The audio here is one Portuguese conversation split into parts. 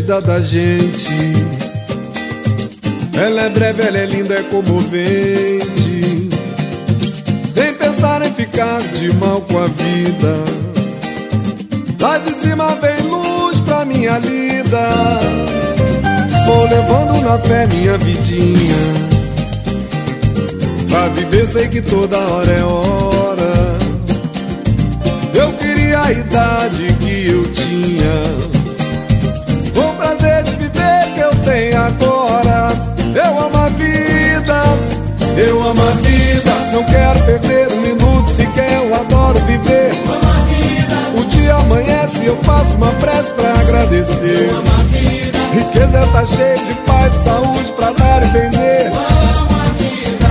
vida da gente. Ela é breve, ela é linda, é comovente. Nem pensar em ficar de mal com a vida. Lá de cima vem luz pra minha lida. Vou levando na fé minha vidinha. Pra viver sei que toda hora é hora. Eu queria a idade que eu tinha, o prazer de viver que eu tenho agora. Eu amo a vida, eu amo a vida. Não quero perder um minuto sequer, eu adoro viver. Eu amo a vida. O dia amanhece e eu faço uma prece pra agradecer. Eu amo a vida. Riqueza tá cheia de paz e saúde pra dar e vender. Eu amo a vida.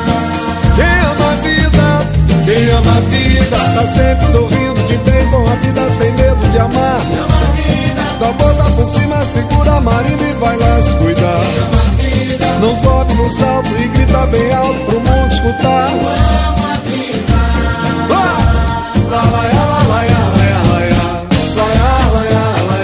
Quem ama a vida tá sempre sorrindo de bem com a vida, sem medo de amar. Eu amo a vida. Dá a volta por cima, segura a marimba e vai lá se cuidar. Eu amo a vida. Não sobe no salto e grita bem alto pro mundo escutar. Eu amo a vida. Lá, lá, lá, lá, lá, lá, lá, lá, lá, lá,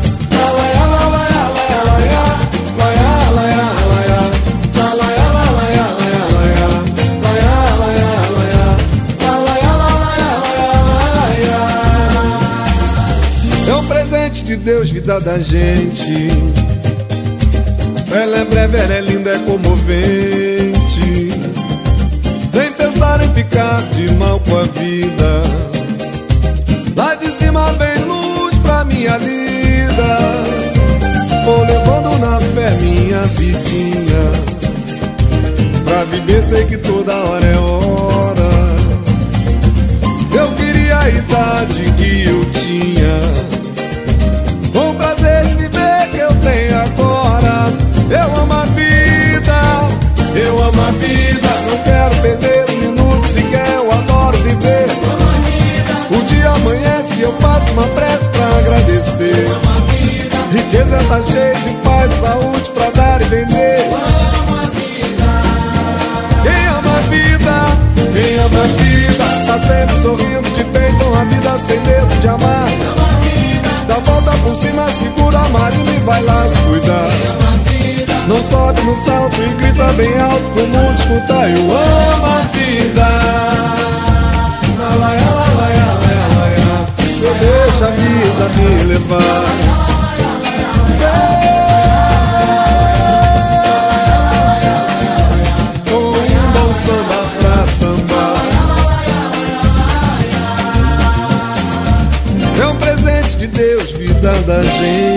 de Deus, vida da gente. Ela é breve, ela é linda, é comovente. Nem pensar em ficar de mal com a vida. Lá de cima vem luz pra minha lida. Vou levando na fé minha vidinha. Pra viver sei que toda hora é hora. Eu queria a idade que eu tinha, o prazer de viver que eu tenho agora. Eu amo a vida, eu amo a vida. Não quero perder um minuto sequer, eu adoro viver. Eu amo a vida. O dia amanhece e eu faço uma prece pra agradecer. Eu amo a vida. Riqueza tá cheia de paz e saúde pra dar e vender. Eu amo a vida. Quem ama a vida, quem ama a vida, tá sempre sorrindo de bem com a vida, sem medo de amar. Eu amo a vida. Dá volta por cima, segura a marimba e vai lá se cuidar. Eu amo a vida. Não sobe no salto e grita bem alto pro mundo escutar. Eu amo a vida. Lá, lá, lá, lá, lá, lá, lá. Eu deixo a vida me levar. Com um bom samba pra sambar. É um presente de Deus, vida da gente.